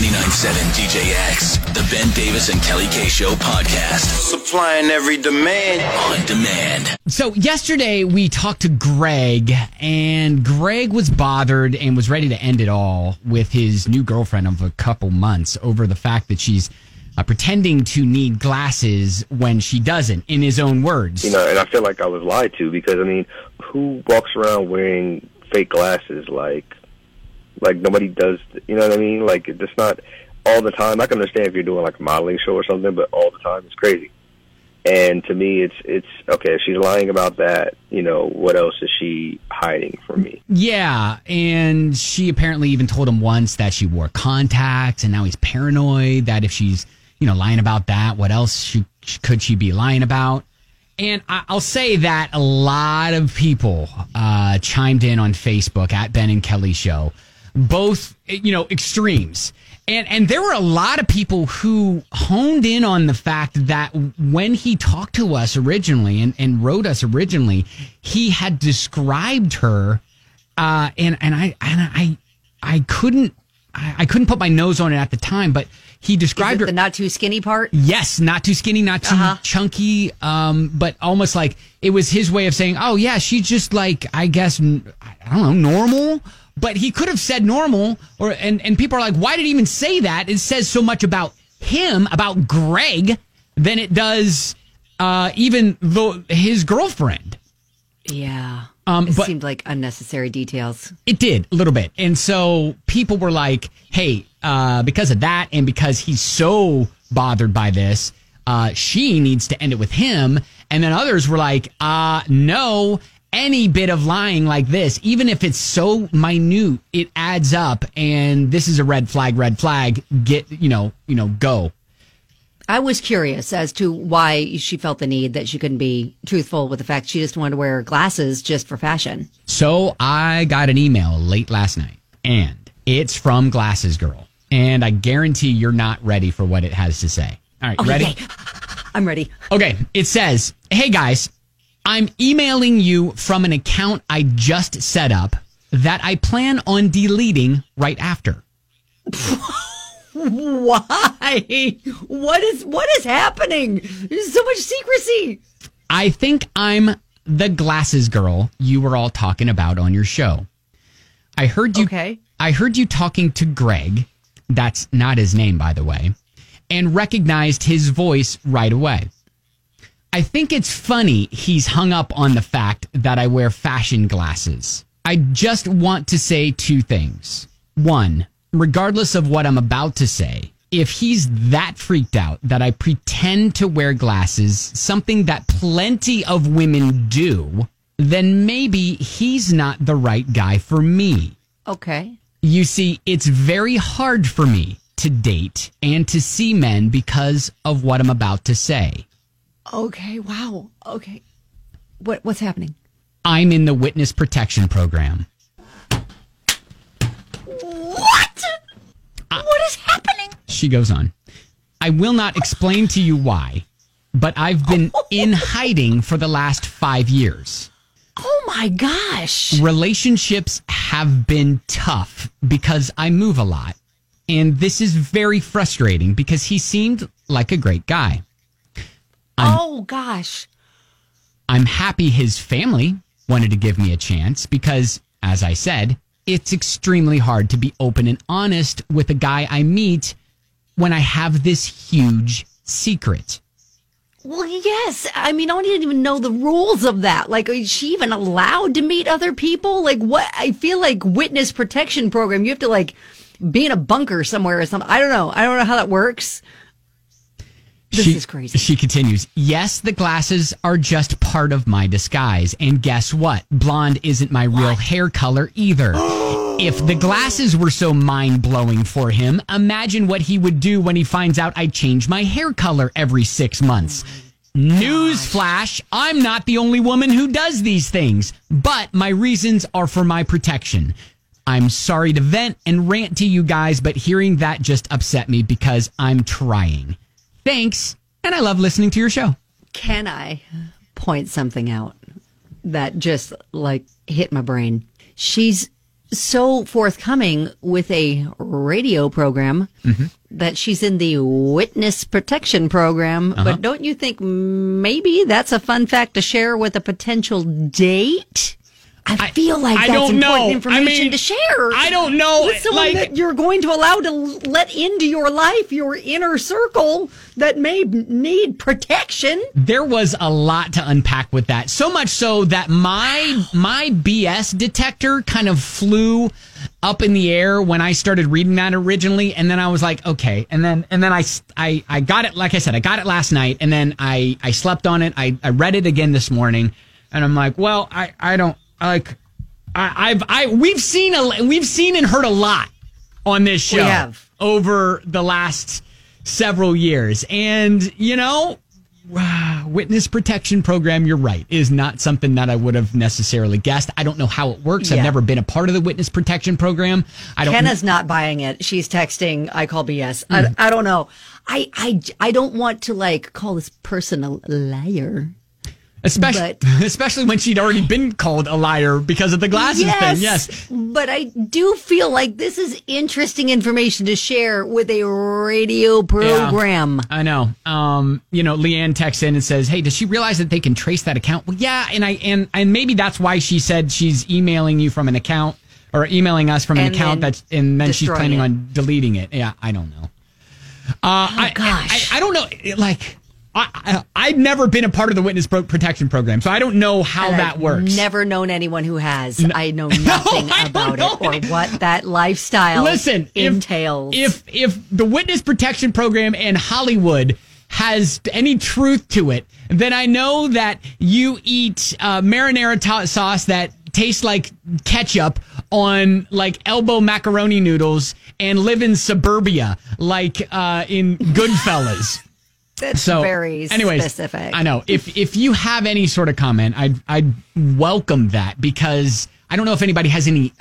99.7 DJX, the Ben Davis and Kelly K Show podcast. Supplying every demand. On demand. So yesterday we talked to Greg, and Greg was bothered and was ready to end it all with his new girlfriend of a couple months over the fact that she's pretending to need glasses when she doesn't, in his own words. You know, and I feel like I was lied to because, I mean, who walks around wearing fake glasses like nobody does, you know what I mean? Like, it's not all the time. I can understand if you're doing like a modeling show or something, but all the time it's crazy. And to me, it's okay, if she's lying about that, you know, what else is she hiding from me? Yeah, and she apparently even told him once that she wore contacts, and now he's paranoid that if she's, you know, lying about that, what else could she be lying about? And I'll say that a lot of people chimed in on Facebook at Ben and Kelly Show, both, you know, extremes. And there were a lot of people who honed in on the fact that when he talked to us originally and wrote us originally, he had described her, and I couldn't put my nose on it at the time, but he described her the not too skinny part. Yes, not too skinny, not too chunky, but almost like it was his way of saying, "Oh yeah, she's just like, I guess, I don't know, normal." But he could have said normal, and people are like, why did he even say that? It says so much about him, about Greg, than it does even his girlfriend. Yeah. But seemed like unnecessary details. It did, a little bit. And so people were like, hey, because of that and because he's so bothered by this, she needs to end it with him. And then others were like, no. Any bit of lying like this, even if it's so minute, it adds up, and this is a red flag, get, go. I was curious as to why she felt the need that she couldn't be truthful with the fact she just wanted to wear glasses just for fashion. So I got an email late last night, and it's from Glasses Girl, and I guarantee you're not ready for what it has to say. All right, ready? Okay. I'm ready. Okay, it says, hey guys, I'm emailing you from an account I just set up that I plan on deleting right after. Why? What is happening? There's so much secrecy. I think I'm the Glasses Girl you were all talking about on your show. I heard you. Okay. I heard you talking to Greg. That's not his name, by the way, and recognized his voice right away. I think it's funny he's hung up on the fact that I wear fashion glasses. I just want to say two things. One, regardless of what I'm about to say, if he's that freaked out that I pretend to wear glasses, something that plenty of women do, then maybe he's not the right guy for me. Okay. You see, it's very hard for me to date and to see men because of what I'm about to say. Okay, wow. Okay. What's happening? I'm in the witness protection program. What? What is happening? She goes on. I will not explain to you why, but I've been in hiding for the last 5 years. Oh my gosh. Relationships have been tough because I move a lot. And this is very frustrating because he seemed like a great guy. Oh, gosh. I'm happy his family wanted to give me a chance because, as I said, it's extremely hard to be open and honest with a guy I meet when I have this huge secret. Well, yes. I mean, I don't even know the rules of that. Like, is she even allowed to meet other people? Like, what? I feel like witness protection program, you have to, like, be in a bunker somewhere or something. I don't know how that works. This is crazy. She continues, yes, the glasses are just part of my disguise. And guess what? Blonde isn't my real hair color either. If the glasses were so mind-blowing for him, imagine what he would do when he finds out I change my hair color every 6 months. Newsflash, I'm not the only woman who does these things, but my reasons are for my protection. I'm sorry to vent and rant to you guys, but hearing that just upset me because I'm trying. Thanks, and I love listening to your show. Can I point something out that just, like, hit my brain? She's so forthcoming with a radio program that she's in the witness protection program. But don't you think maybe that's a fun fact to share with a potential date? I feel like that's important information to share. I don't know. With someone that you're going to allow to let into your life, your inner circle that may need protection. There was a lot to unpack with that. So much so that my BS detector kind of flew up in the air when I started reading that originally. And then I was like, okay. And then I got it. Like I said, I got it last night and then I slept on it. I read it again this morning and I'm like, well, I don't. Like, we've seen and heard a lot on this show over the last several years, and witness protection program. You're right, is not something that I would have necessarily guessed. I don't know how it works. I've never been a part of the witness protection program. Kenna's not buying it. She's texting, "I call BS." I don't know. I don't want to call this person a liar. Especially when she'd already been called a liar because of the glasses thing. Yes. But I do feel like this is interesting information to share with a radio program. Yeah, I know. Leanne texts in and says, "Hey, does she realize that they can trace that account?" Well, yeah, and maybe that's why she said she's emailing you from an account or emailing us from an account and then she's planning on deleting it. Yeah, I don't know. Gosh. I don't know. I've never been a part of the witness protection program, so I don't know how that works. Never known anyone who has. I know nothing about it or what that lifestyle entails. If the witness protection program in Hollywood has any truth to it, then I know that you eat marinara sauce that tastes like ketchup on elbow macaroni noodles and live in suburbia in Goodfellas. That's very specific. I know. If you have any sort of comment, I'd welcome that because I don't know if anybody has any,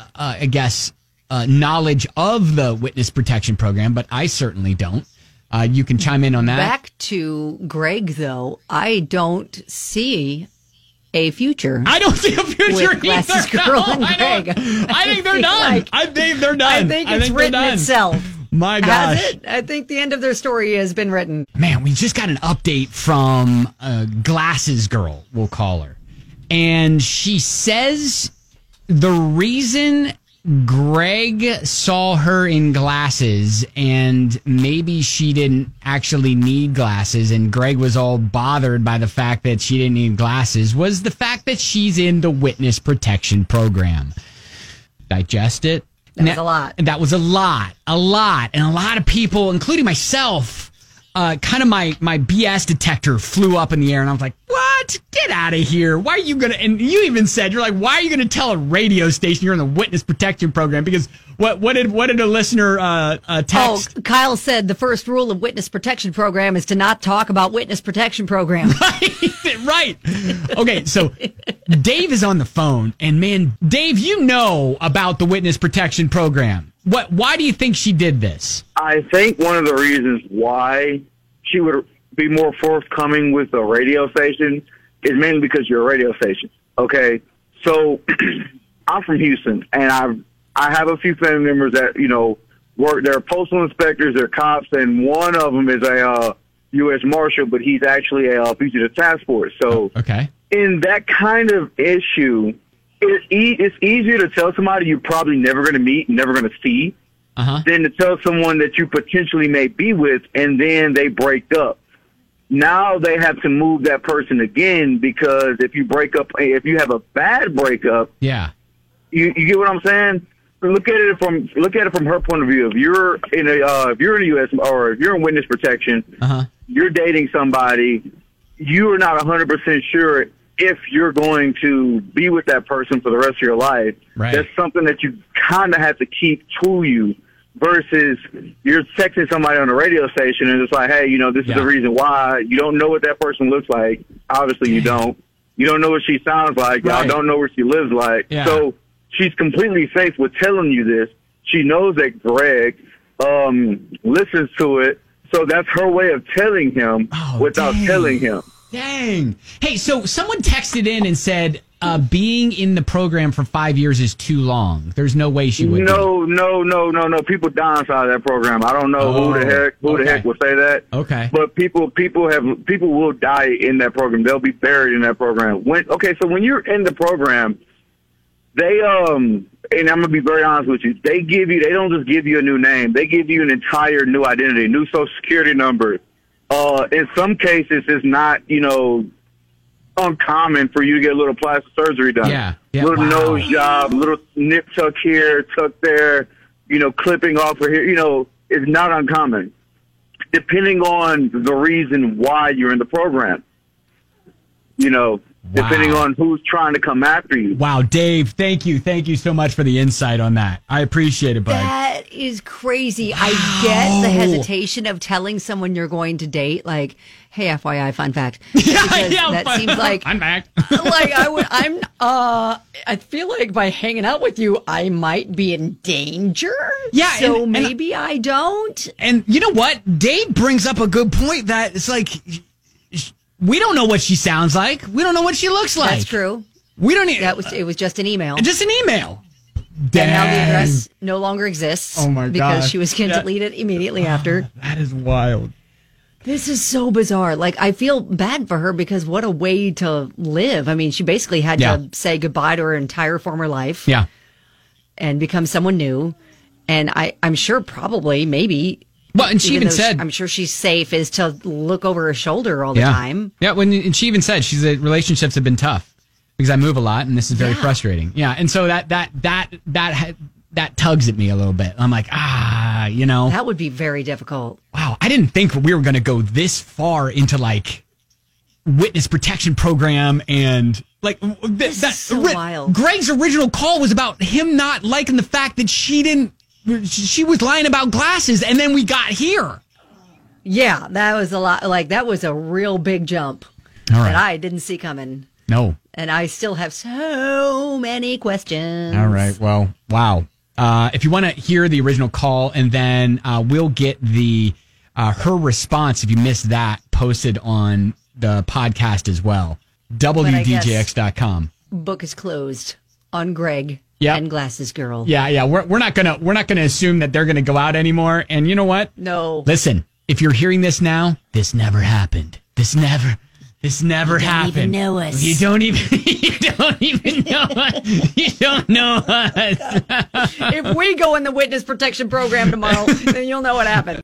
knowledge of the witness protection program, but I certainly don't. You can chime in on that. Back to Greg, though, I don't see a future. I don't see a future with Glasses Girl and Greg. I think they're done. I think they're done. I think it's written itself. My gosh. Has it? I think the end of their story has been written. Man, we just got an update from Glasses Girl, we'll call her. And she says the reason Greg saw her in glasses and maybe she didn't actually need glasses and Greg was all bothered by the fact that she didn't need glasses was the fact that she's in the witness protection program. Digest it. That was a lot. That was a lot. And a lot of people, including myself, kind of my BS detector flew up in the air and I was like, what? Get out of here. Why are you going to, and you even said, you're like, why are you going to tell a radio station you're in the witness protection program? Because what did a listener text? Oh, Kyle said the first rule of witness protection program is to not talk about witness protection program. Right. Okay, so Dave is on the phone, and man, Dave, you know about the witness protection program. Why do you think she did this? I think one of the reasons why she would be more forthcoming with the radio station is mainly because you're a radio station. Okay, so I'm from Houston, and I have a few family members that work. They're postal inspectors, they're cops, and one of them is a U.S. Marshal, but he's actually a fugitive task force. So, okay, in that kind of issue, it's easier to tell somebody you're probably never going to meet, never going to see, than to tell someone that you potentially may be with, and then they break up. Now they have to move that person again because if you break up, if you have a bad breakup, yeah, you get what I'm saying. Look at it from her point of view. If you're in a U.S. or if you're in witness protection, you're dating somebody, you are not 100% sure if you're going to be with that person for the rest of your life. Right. That's something that you kind of have to keep to you versus you're texting somebody on a radio station and it's like, hey, this is the reason why. You don't know what that person looks like. Obviously, you don't. You don't know what she sounds like. Y'all don't know where she lives like. Yeah. So she's completely safe with telling you this. She knows that Greg listens to it. So that's her way of telling him without telling him. Dang. Hey, so someone texted in and said, being in the program for 5 years is too long. There's no way she would. No. People die inside that program. I don't know who the heck would say that. Okay. But people will die in that program. They'll be buried in that program. So when you're in the program, they and I'm gonna be very honest with you, they don't just give you a new name. They give you an entire new identity, new social security number. In some cases, it's not, uncommon for you to get a little plastic surgery done. Yeah. Little nose job, little nip tuck here, tuck there, clipping off of here. It's not uncommon, depending on the reason why you're in the program. Depending on who's trying to come after you. Wow, Dave, thank you. Thank you so much for the insight on that. I appreciate it, bud. That is crazy. I get the hesitation of telling someone you're going to date, like, hey, FYI, fun fact. That seems like fun fact. I feel like by hanging out with you, I might be in danger. Yeah, so maybe I don't. And you know what? Dave brings up a good point that it's like, we don't know what she sounds like. We don't know what she looks like. That's true. We don't. It was just an email. Just an email. Dang. And now the address no longer exists. Oh my god! Because she was going to delete it immediately after. That is wild. This is so bizarre. Like, I feel bad for her because what a way to live. I mean, she basically had to say goodbye to her entire former life. Yeah. And become someone new. And I'm sure probably, maybe. Well, and she even said, I'm sure she's safe, is to look over her shoulder all the time. Yeah, and she even said, relationships have been tough because I move a lot and this is very frustrating. Yeah, and so that tugs at me a little bit. I'm like, that would be very difficult. Wow, I didn't think we were going to go this far into like witness protection program and like that's so wild. Greg's original call was about him not liking the fact that she was lying about glasses, and then we got here. Yeah, that was a lot. Like, that was a real big jump that I didn't see coming. No. And I still have so many questions. All right. Well, wow. If you want to hear the original call, and then we'll get her response, if you missed that, posted on the podcast as well. WDJX.com. Book is closed on Greg. Yep. And Glasses Girl. Yeah. We're not gonna assume that they're gonna go out anymore. And you know what? No. Listen, if you're hearing this now, this never happened. This never happened. Even know us. You don't even know us. You don't know us. If we go in the witness protection program tomorrow, then you'll know what happened.